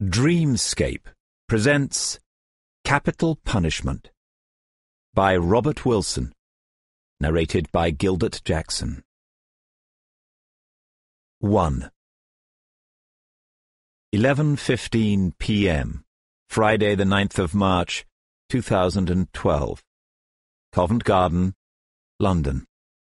Dreamscape presents Capital Punishment by Robert Wilson, narrated by Gilbert Jackson. 1. 11:15 p.m. Friday the 9th of March, 2012. Covent Garden, London.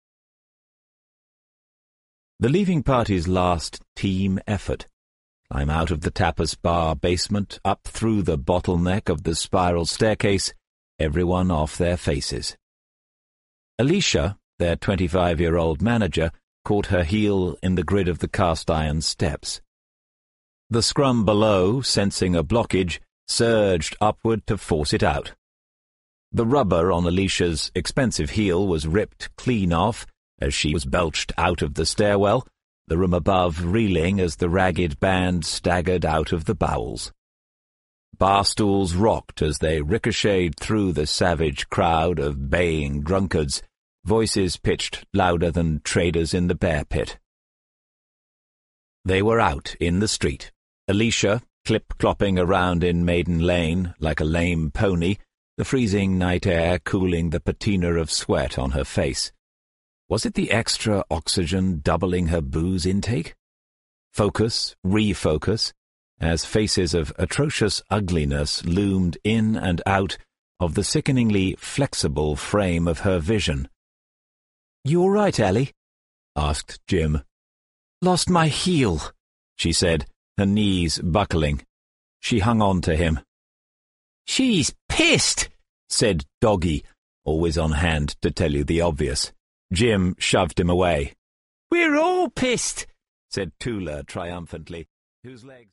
The leaving party's last team effort. Climb out of the tapas bar basement, up through the bottleneck of the spiral staircase, everyone off their faces. Alicia, their 25-year-old manager, caught her heel in the grid of the cast-iron steps. The scrum below, sensing a blockage, surged upward to force it out. The rubber on Alicia's expensive heel was ripped clean off as she was belched out of the stairwell, the room above reeling as the ragged band staggered out of the bowels. Bar stools rocked as they ricocheted through the savage crowd of baying drunkards, voices pitched louder than traders in the bear pit. They were out in the street, Alicia clip-clopping around in Maiden Lane like a lame pony, the freezing night air cooling the patina of sweat on her face. Was it the extra oxygen doubling her booze intake? Focus, refocus, as faces of atrocious ugliness loomed in and out of the sickeningly flexible frame of her vision. "You all right, Ellie?" asked Jim. "Lost my heel," she said, her knees buckling. She hung on to him. "She's pissed," said Doggy, always on hand to tell you the obvious. Jim shoved him away. "We're all pissed," said Tula triumphantly, whose legs